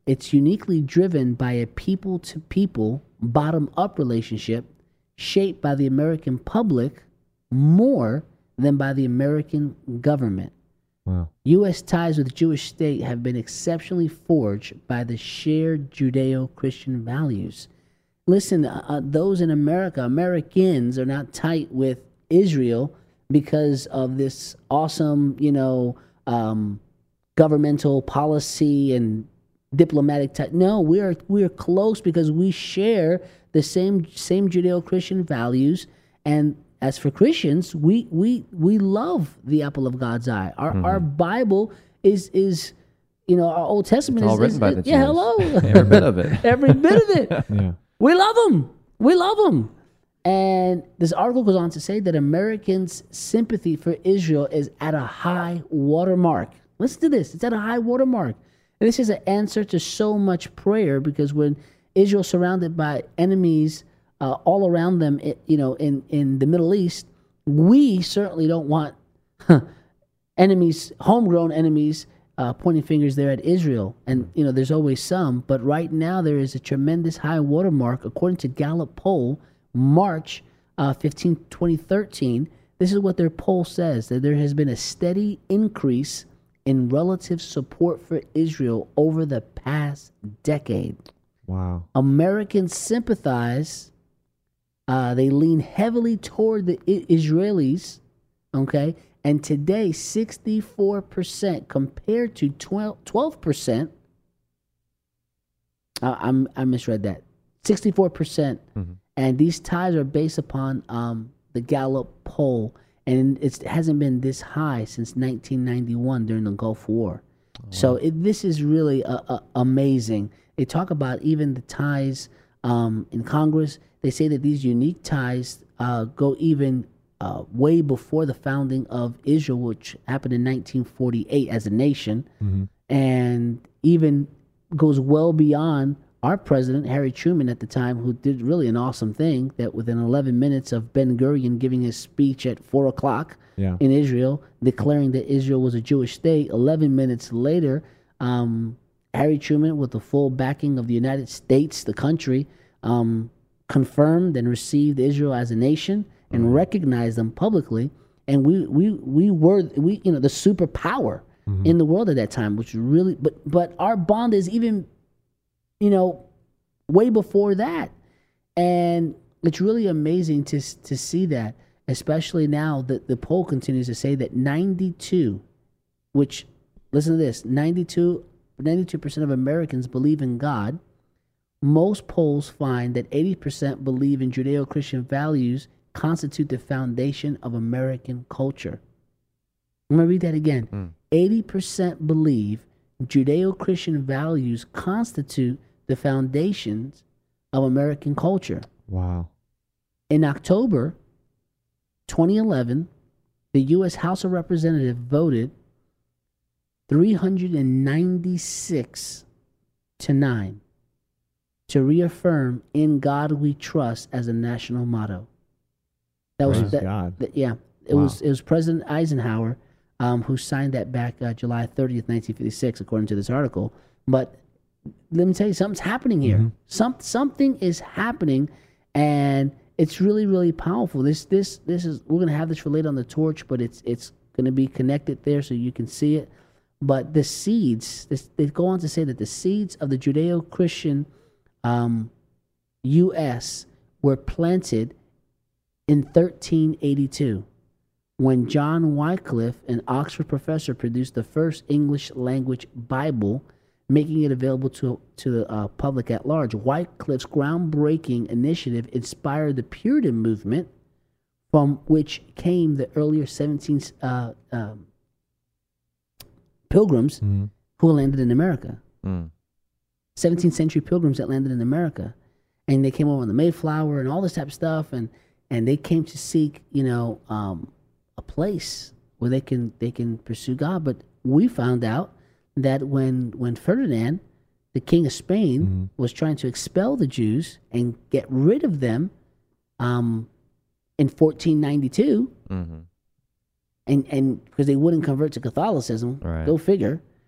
it's uniquely driven by a people-to-people, bottom-up relationship shaped by the American public more than by the American government. Wow. U S ties with the Jewish state have been exceptionally forged by the shared Judeo-Christian values. Listen, uh, those in America, Americans are not tight with Israel because of this awesome, you know, um, governmental policy and diplomatic type. No, we are we are close because we share the same same Judeo-Christian values. And as for Christians, we we we love the apple of God's eye. Our mm-hmm. our Bible is is you know, our Old Testament it's all is, written is, by is the yeah, Jews. hello, every bit of it, every bit of it. Yeah. We love them. We love them. And this article goes on to say that Americans' sympathy for Israel is at a high watermark. Listen to this. It's at a high watermark. And this is an answer to so much prayer, because when Israel's surrounded by enemies uh, all around them, it, you know, in, in the Middle East, we certainly don't want huh, enemies, homegrown enemies, Uh, pointing fingers there at Israel. And, you know, there's always some, but right now there is a tremendous high watermark. According to Gallup poll, March uh, fifteenth, twenty thirteen, this is what their poll says, that there has been a steady increase in relative support for Israel over the past decade. Wow. Americans sympathize, uh, they lean heavily toward the I- Israelis, okay? And today, sixty-four percent compared to twelve percent. Uh, I'm, I misread that. sixty-four percent. Mm-hmm. And these ties are based upon um, the Gallup poll. And it's, it hasn't been this high since nineteen ninety-one during the Gulf War. Oh, wow. So it, this is really uh, uh, amazing. They talk about even the ties um, in Congress. They say that these unique ties uh, go even Uh, way before the founding of Israel, which happened in nineteen forty-eight as a nation, mm-hmm. and even goes well beyond our president, Harry Truman, at the time, who did really an awesome thing, that within eleven minutes of Ben Gurion giving his speech at four o'clock yeah. in Israel, declaring that Israel was a Jewish state, eleven minutes later, um, Harry Truman, with the full backing of the United States, the country, um, confirmed and received Israel as a nation, and recognize them publicly, and we we we were we you know the superpower mm-hmm. in the world at that time, which really but but our bond is even you know way before that, and it's really amazing to to see that, especially now that the poll continues to say that ninety-two, which listen to this, ninety-two percent of Americans believe in God. Most polls find that eighty percent believe in Judeo-Christian values constitute the foundation of American culture. I'm going to read that again. Mm. eighty percent believe Judeo-Christian values constitute the foundations of American culture. Wow. In October twenty eleven, the U S House of Representatives voted three hundred ninety-six to nine to reaffirm "In God We Trust" as a national motto. That was that, God. That, yeah. It wow. was it was President Eisenhower um, who signed that back uh, July thirtieth, nineteen fifty-six, according to this article. But let me tell you, something's happening here. Mm-hmm. Some something is happening, and it's really really powerful. This this this is we're gonna have this relayed on the torch, but it's it's gonna be connected there so you can see it. But the seeds, this, they go on to say that the seeds of the Judeo-Christian um, U S were planted in thirteen eighty-two, when John Wycliffe, an Oxford professor, produced the first English language Bible, making it available to, to the uh, public at large. Wycliffe's groundbreaking initiative inspired the Puritan movement, from which came the earlier seventeenth uh, um, pilgrims mm-hmm. who landed in America. Mm. seventeenth century pilgrims that landed in America. And they came over on the Mayflower and all this type of stuff, and And they came to seek, you know, um, a place where they can they can pursue God. But we found out that when when Ferdinand, the King of Spain, mm-hmm. was trying to expel the Jews and get rid of them, um, in fourteen ninety-two, mm-hmm. and and because they wouldn't convert to Catholicism, right. go figure.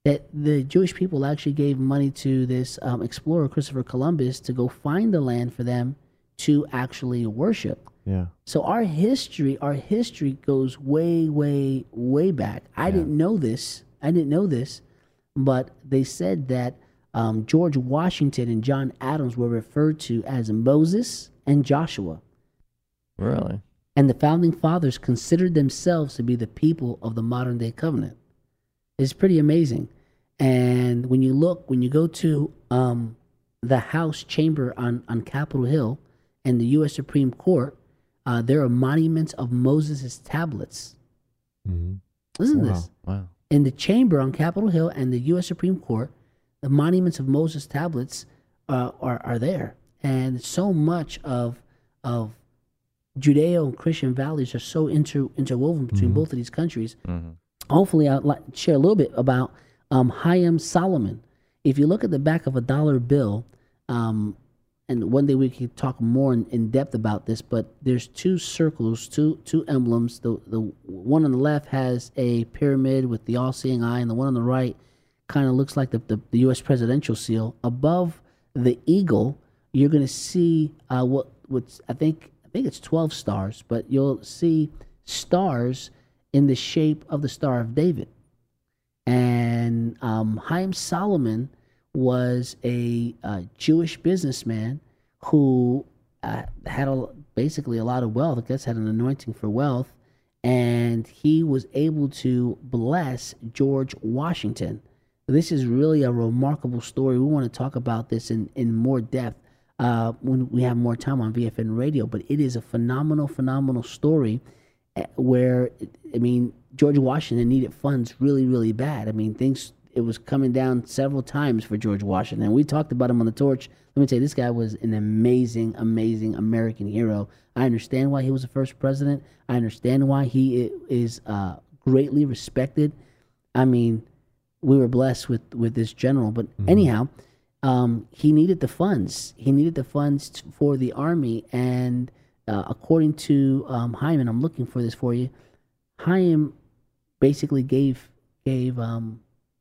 that the Jewish people actually gave money to this um, explorer, Christopher Columbus, to go find the land for them to actually worship. Yeah. So our history, our history goes way, way, way back. I Yeah. didn't know this. I didn't know this, but they said that um, George Washington and John Adams were referred to as Moses and Joshua. Really? And the founding fathers considered themselves to be the people of the modern day covenant. It's pretty amazing. And when you look, when you go to um, the House chamber on, on Capitol Hill and the U S Supreme Court, uh, there are monuments of Moses' tablets. Mm-hmm. Listen to Wow. this. Wow. In the chamber on Capitol Hill and the U S Supreme Court, the monuments of Moses tablets uh, are, are there. And so much of, of Judeo and Christian values are so inter, interwoven between Mhm. both of these countries. Mm-hmm. Hopefully, I'll like share a little bit about um, Chaim Solomon. If you look at the back of a dollar bill, um, and one day we could talk more in, in depth about this, but there's two circles, two two emblems. The the one on the left has a pyramid with the all-seeing eye, and the one on the right kind of looks like the, the, the U S presidential seal. Above the eagle, you're going to see uh, what what's I think I think it's twelve stars, but you'll see stars in the shape of the Star of David. And um, Chaim Solomon was a uh, Jewish businessman who uh, had a, basically a lot of wealth. I guess had an anointing for wealth, and he was able to bless George Washington. This is really a remarkable story. We want to talk about this in, in more depth uh, when we have more time on V F N Radio, but it is a phenomenal, phenomenal story uh, where, I mean, George Washington needed funds really, really bad. I mean, things, it was coming down several times for George Washington. We talked about him on The Torch. Let me tell you, this guy was an amazing, amazing American hero. I understand why he was the first president. I understand why he is uh, greatly respected. I mean, we were blessed with, with this general. But mm-hmm. anyhow, um, he needed the funds. He needed the funds t- for the army. And uh, according to um, Chaim, and I'm looking for this for you, Chaim basically gave gave um,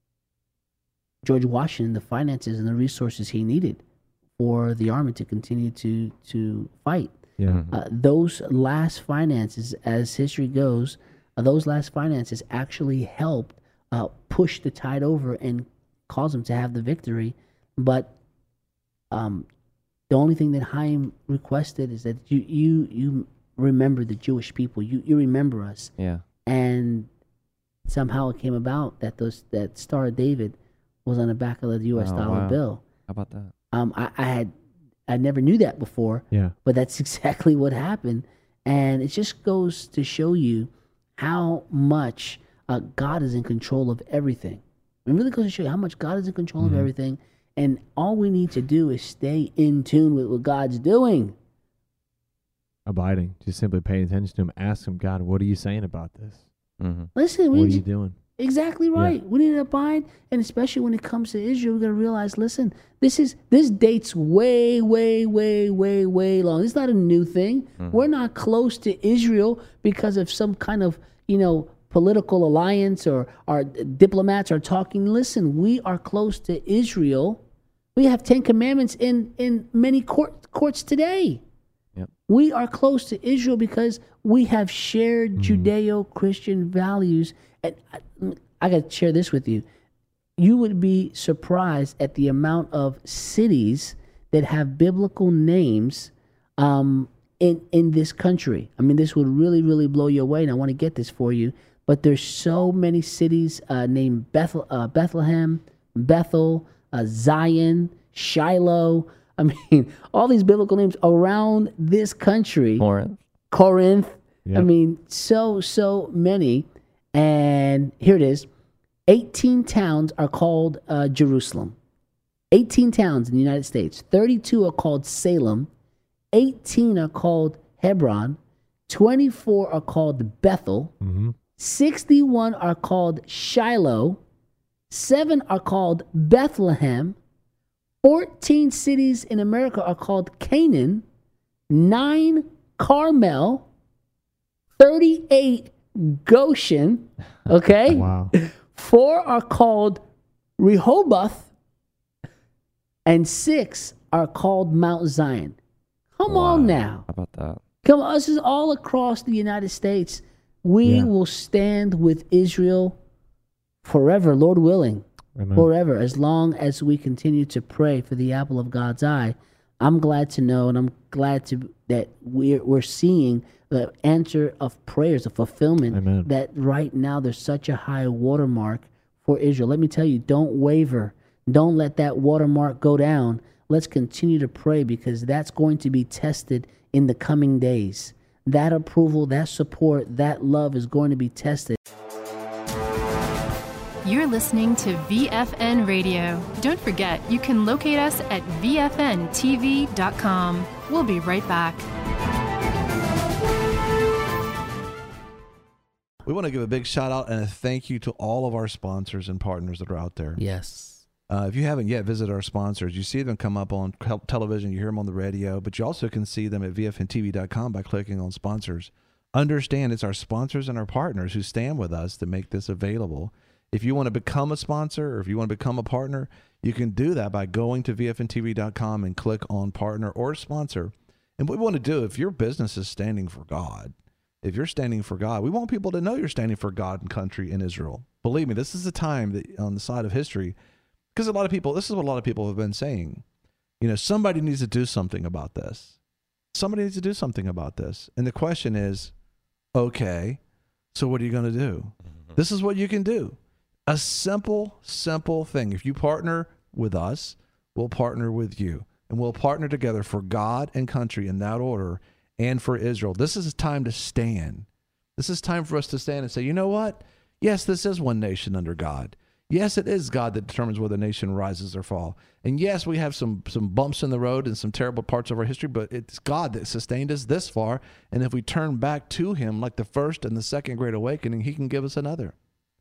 George Washington the finances and the resources he needed for the army to continue to to fight. Yeah. Uh, those last finances, as history goes, uh, those last finances actually helped uh, push the tide over and cause them to have the victory. But um, the only thing that Chaim requested is that you you you remember the Jewish people. You you remember us. Yeah. And somehow it came about that those that Star of David was on the back of the U S Oh, dollar wow. bill. How about that? Um, I, I had I never knew that before. Yeah. But that's exactly what happened, and it just goes to show you how much uh, God is in control of everything. It really goes to show you how much God is in control Mhm. of everything, and all we need to do is stay in tune with what God's doing. Abiding, just simply paying attention to him. Ask him, God, what are you saying about this? Mm-hmm. Listen, we What are need you to- doing? Exactly right. We need to abide, and especially when it comes to Israel, we got to realize. Listen, this is this dates way, way, way, way, way long. It's not a new thing. Mhm. We're not close to Israel because of some kind of you know political alliance or our diplomats are talking. Listen, we are close to Israel. We have Ten Commandments in in many court, courts today. Yep. We are close to Israel because we have shared Judeo-Christian values. And I, I got to share this with you. You would be surprised at the amount of cities that have biblical names um, in in this country. I mean, this would really, really blow you away, and I want to get this for you. But there's so many cities uh, named Bethel, uh, Bethlehem, Bethel, uh, Zion, Shiloh. I mean, all these biblical names around this country. Corinth. Corinth. I Yep. mean, so, so many. And here it is. eighteen towns are called uh, Jerusalem. eighteen towns in the United States. thirty-two are called Salem. eighteen are called Hebron. twenty-four are called Bethel. Mm-hmm. sixty-one are called Shiloh. seven are called Bethlehem. fourteen cities in America are called Canaan. nine Carmel. thirty-eight Goshen. Okay? Wow. Four are called Rehoboth, and six are called Mount Zion. Come Wow. on now. How about that? Come on, this is all across the United States. We Yeah. will stand with Israel forever, Lord willing, Amen. forever, as long as we continue to pray for the apple of God's eye. I'm glad to know, and I'm glad to that we're we're seeing the answer of prayers, the fulfillment. Amen. That right now there's such a high watermark for Israel. Let me tell you, don't waver. Don't let that watermark go down. Let's continue to pray, because that's going to be tested in the coming days. That approval, that support, that love is going to be tested. You're listening to V F N Radio. Don't forget, you can locate us at V F N T V dot com. We'll be right back. We want to give a big shout out and a thank you to all of our sponsors and partners that are out there. Yes. Uh, if you haven't yet visited our sponsors, you see them come up on tel- television, you hear them on the radio, but you also can see them at V F N T V dot com by clicking on sponsors. Understand it's our sponsors and our partners who stand with us to make this available. If you want to become a sponsor, or if you want to become a partner, you can do that by going to V F N T V dot com and click on partner or sponsor. And what we want to do, if your business is standing for God, if you're standing for God, we want people to know you're standing for God and country in Israel. Believe me, this is a time that on the side of history, because a lot of people, this is what a lot of people have been saying, you know, somebody needs to do something about this. Somebody needs to do something about this. And the question is, okay, so what are you going to do? This is what you can do. A simple, simple thing. If you partner with us, we'll partner with you. And we'll partner together for God and country in that order, and for Israel. This is a time to stand. This is time for us to stand and say, you know what? Yes, this is one nation under God. Yes, it is God that determines whether a nation rises or fall. And yes, we have some some bumps in the road and some terrible parts of our history, but it's God that sustained us this far. And if we turn back to him like the first and the second Great Awakening, he can give us another.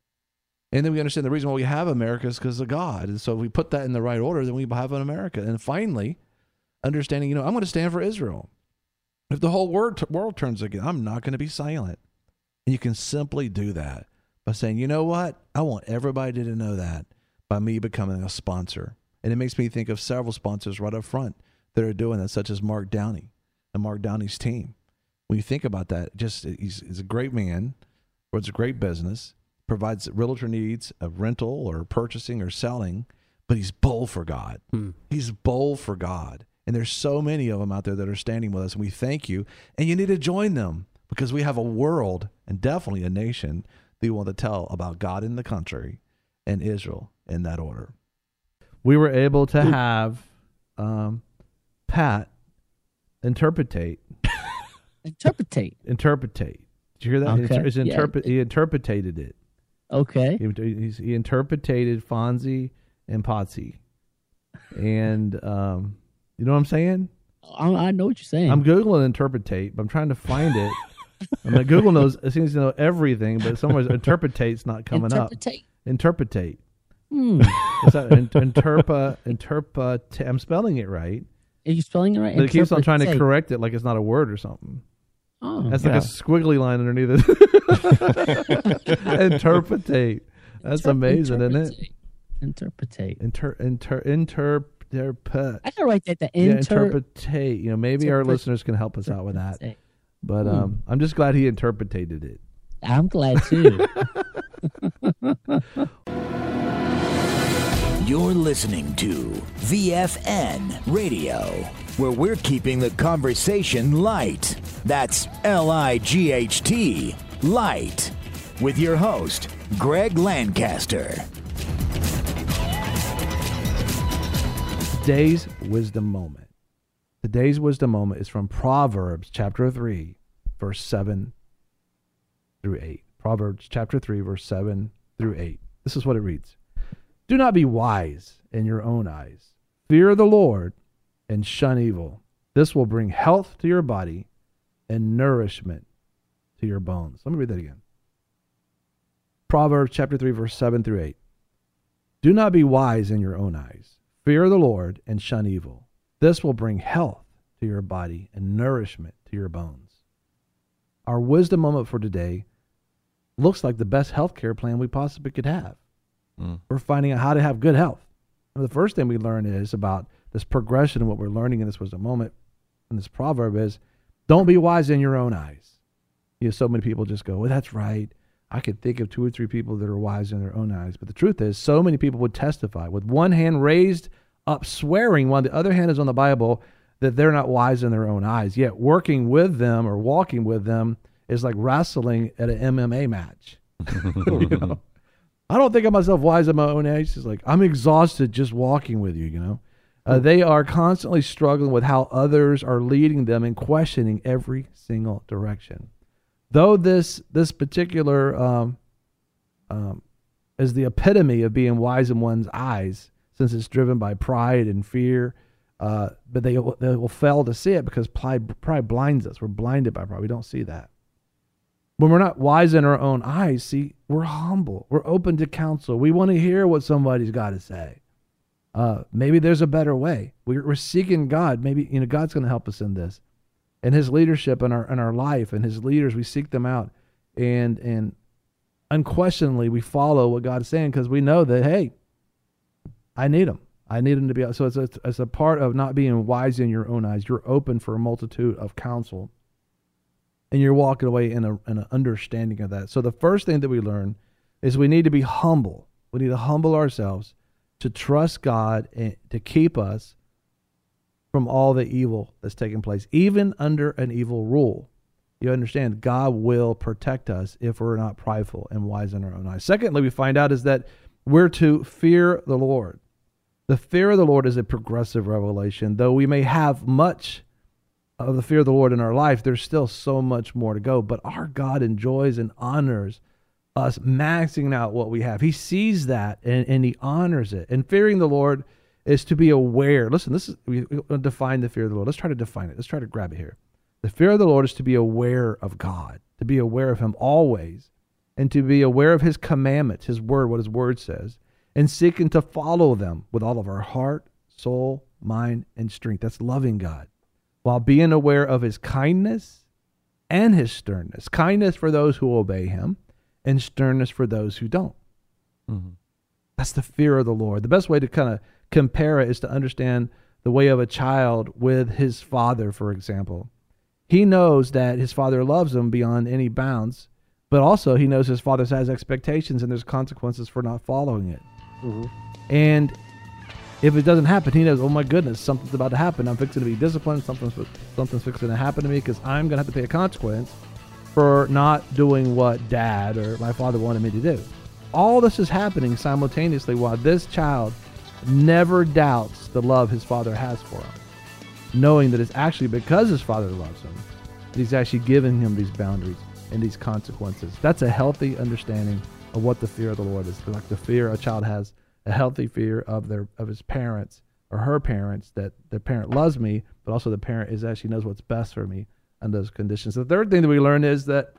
And then we understand the reason why we have America is because of God. And so if we put that in the right order, then we have an America. And finally, understanding, you know, I'm going to stand for Israel. If the whole world, world turns again, I'm not going to be silent. And you can simply do that by saying, you know what? I want everybody to know that by me becoming a sponsor. And it makes me think of several sponsors right up front that are doing that, such as Mark Downey and Mark Downey's team. When you think about that, just he's, he's a great man, runs a great business, provides realtor needs of rental or purchasing or selling, but he's bold for God. Hmm. He's bold for God. And there's so many of them out there that are standing with us, and we thank you. And you need to join them, because we have a world and definitely a nation that we want to tell about God in the country and Israel in that order. We were able to have um, Pat interpretate. Interpretate. Interpretate. Did you hear that? Okay. He, inter- Yeah. interpret- he interpreted it. Okay. He, he's, he interpreted Fonzie and Potsy. And um, you know what I'm saying? I, I know what you're saying. I'm Googling interpretate, but I'm trying to find it. I mean, Google knows, it seems to know everything, but somewhere interpretate's not coming Interpretate. up. Interpretate. Hmm. Is that in, interpa, interpret, I'm spelling it right. Are you spelling it right? But it keeps on trying to Interpretate. correct it like it's not a word or something. Oh, That's yeah. like a squiggly line underneath it. Interpretate. That's Interp- amazing, isn't it? Interpretate. Inter, inter, interpret. I can write that. The Yeah, inter- interpretate. You know, maybe our Interpret- listeners can help us out with that. interpretate. But Hmm. um, I'm just glad he interpreted it. I'm glad too. You're listening to V F N Radio, where we're keeping the conversation light. That's L I G H T, light. With your host, Greg Lancaster. Today's wisdom moment. Today's wisdom moment is from Proverbs chapter three, verse seven through eight. Proverbs chapter three, verse seven through eight. This is what it reads. Do not be wise in your own eyes. Fear the Lord and shun evil. This will bring health to your body and nourishment to your bones. Let me read that again. Proverbs chapter three, verse seven through eight. Do not be wise in your own eyes. Fear the Lord and shun evil. This will bring health to your body and nourishment to your bones. Our wisdom moment for today looks like the best health care plan we possibly could have. Mm. We're finding out how to have good health. And the first thing we learn is about this progression, and what we're learning in this was a moment in this proverb is, don't be wise in your own eyes. You know, so many people just go, well, that's right. I could think of two or three people that are wise in their own eyes. But the truth is, so many people would testify with one hand raised up, swearing, while the other hand is on the Bible, that they're not wise in their own eyes. Yet working with them or walking with them is like wrestling at an M M A match. You know? I don't think of myself wise in my own eyes. It's like, I'm exhausted just walking with you, you know. Uh, they are constantly struggling with how others are leading them and questioning every single direction. Though this this particular um, um, is the epitome of being wise in one's eyes, since it's driven by pride and fear, uh, but they, they will fail to see it because pride, pride blinds us. We're blinded by pride. We don't see that. When we're not wise in our own eyes, see, we're humble. We're open to counsel. We want to hear what somebody's got to say. Uh, maybe there's a better way. We're, we're seeking God. Maybe, you know, God's going to help us in this. And his leadership in our in our life, and his leaders, we seek them out. And and unquestionably, we follow what God is saying because we know that, hey, I need them. I need them to be. So it's a, it's a part of not being wise in your own eyes. You're open for a multitude of counsel. And you're walking away in, a, in an understanding of that. So the first thing that we learn is we need to be humble. We need to humble ourselves to trust God and to keep us from all the evil that's taking place, even under an evil rule. You understand, God will protect us if we're not prideful and wise in our own eyes. Secondly, we find out is that we're to fear the Lord. The fear of the Lord is a progressive revelation. Though we may have much of the fear of the Lord in our life, there's still so much more to go. But our God enjoys and honors us maxing out what we have. He sees that and, and he honors it. And fearing the Lord is to be aware. Listen, this is we define the fear of the Lord. Let's try to define it. Let's try to grab it here. The fear of the Lord is to be aware of God, to be aware of him always, and to be aware of his commandments, his word, what his word says, and seeking to follow them with all of our heart, soul, mind, and strength. That's loving God, while being aware of his kindness and his sternness. Kindness for those who obey him, and sternness for those who don't. Mm-hmm. That's the fear of the Lord. The best way to kind of compare it is to understand the way of a child with his father, for example. He knows that his father loves him beyond any bounds, but also he knows his father has expectations and there's consequences for not following it. Mm-hmm. And if it doesn't happen, he knows, oh my goodness, something's about to happen. I'm fixing to be disciplined. Something's, something's fixing to happen to me because I'm going to have to pay a consequence for not doing what dad or my father wanted me to do. All this is happening simultaneously while this child never doubts the love his father has for him, knowing that it's actually because his father loves him that he's actually giving him these boundaries and these consequences. That's a healthy understanding of what the fear of the Lord is. Like the fear a child has, a healthy fear of their of his parents or her parents, that the parent loves me, but also the parent is actually knows what's best for me under those conditions. The third thing that we learn is that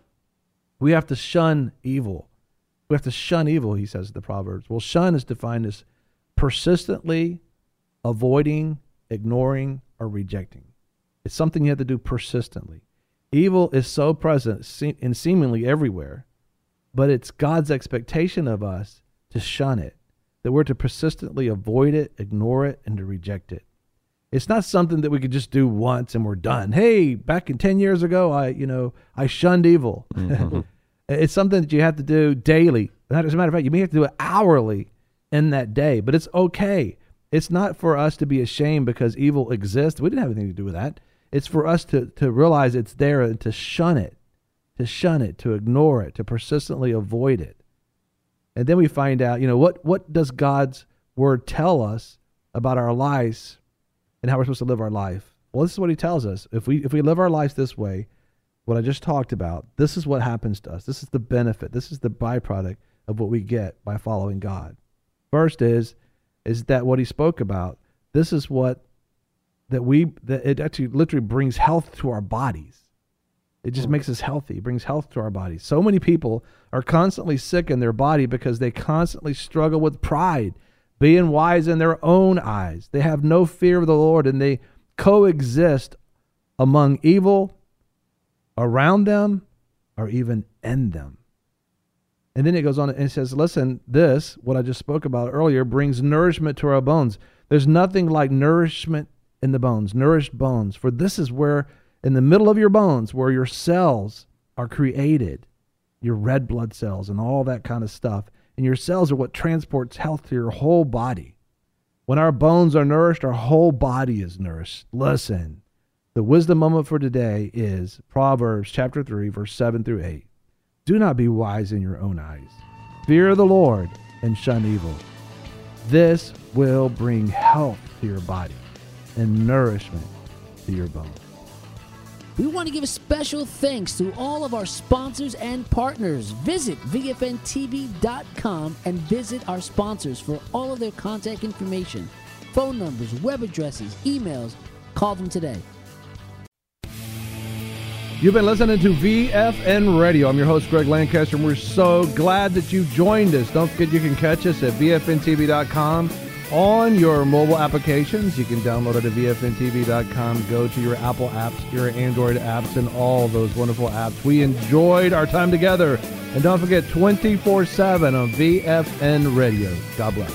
we have to shun evil. We have to shun evil, he says in the Proverbs. Well, shun is defined as persistently avoiding, ignoring, or rejecting. It's something you have to do persistently. Evil is so present and seemingly everywhere, but it's God's expectation of us to shun it, that we're to persistently avoid it, ignore it, and to reject it. It's not something that we could just do once and we're done. Hey, back in ten years ago, I, you know, I shunned evil. Mm-hmm. It's something that you have to do daily. As a matter of fact, you may have to do it hourly in that day, but it's okay. It's not for us to be ashamed because evil exists. We didn't have anything to do with that. It's for us to, to realize it's there and to shun it, to shun it, to ignore it, to persistently avoid it. And then we find out, you know, what, what does God's word tell us about our lives and how we're supposed to live our life? Well, this is what he tells us. If we if we live our lives this way, what I just talked about, this is what happens to us. This is the benefit. This is the byproduct of what we get by following God. First is, is that what he spoke about, this is what, that we, that it actually literally brings health to our bodies. It just makes us healthy. It brings health to our bodies. So many people are constantly sick in their body because they constantly struggle with pride, being wise in their own eyes. They have no fear of the Lord, and they coexist among evil around them or even in them. And then it goes on and it says, listen, this, what I just spoke about earlier, brings nourishment to our bones. There's nothing like nourishment in the bones, nourished bones. For this is where, in the middle of your bones, where your cells are created, your red blood cells and all that kind of stuff. And your cells are what transports health to your whole body. When our bones are nourished, our whole body is nourished. Listen, the wisdom moment for today is Proverbs chapter three, verse seven through eight. Do not be wise in your own eyes. Fear the Lord and shun evil. This will bring health to your body and nourishment to your bones. We want to give a special thanks to all of our sponsors and partners. Visit V F N T V dot com and visit our sponsors for all of their contact information, phone numbers, web addresses, emails. Call them today. You've been listening to V F N Radio. I'm your host, Greg Lancaster, and we're so glad that you joined us. Don't forget you can catch us at V F N T V dot com on your mobile applications. You can download it at V F N T V dot com. Go to your Apple apps, your Android apps, and all those wonderful apps. We enjoyed our time together. And don't forget, twenty-four seven on V F N Radio. God bless.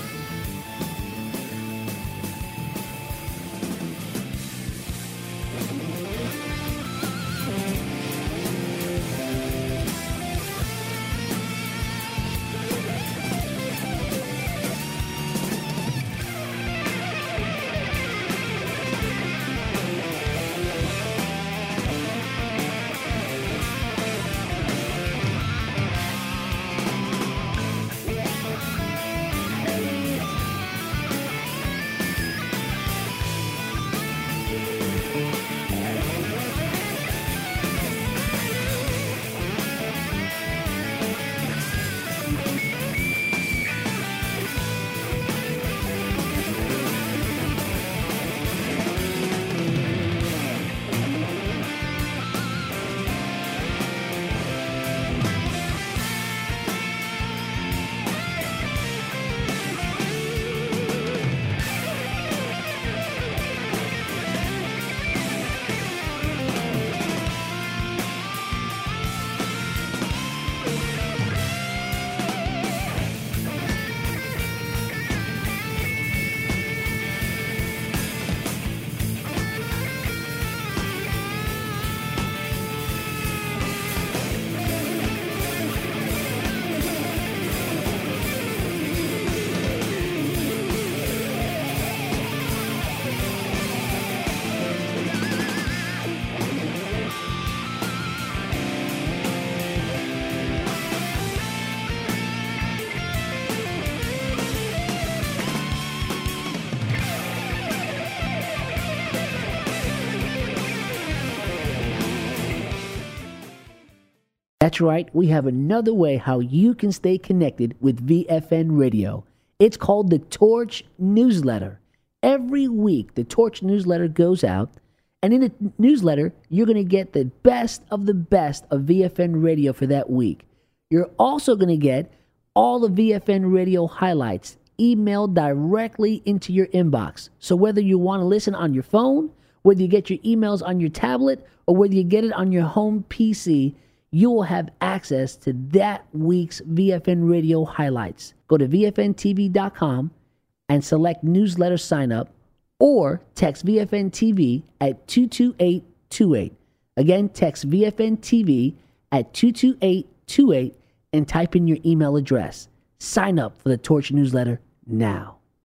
That's right, we have another way how you can stay connected with V F N Radio. It's called the Torch Newsletter. Every week, the Torch Newsletter goes out, and in the newsletter, you're going to get the best of the best of V F N Radio for that week. You're also going to get all the V F N Radio highlights emailed directly into your inbox. So whether you want to listen on your phone, whether you get your emails on your tablet, or whether you get it on your home P C, you will have access to that week's V F N Radio highlights. Go to V F N T V dot com and select newsletter sign up, or text V F N T V at two two eight two eight. Again, text V F N T V at two two eight two eight and type in your email address. Sign up for the Torch Newsletter now.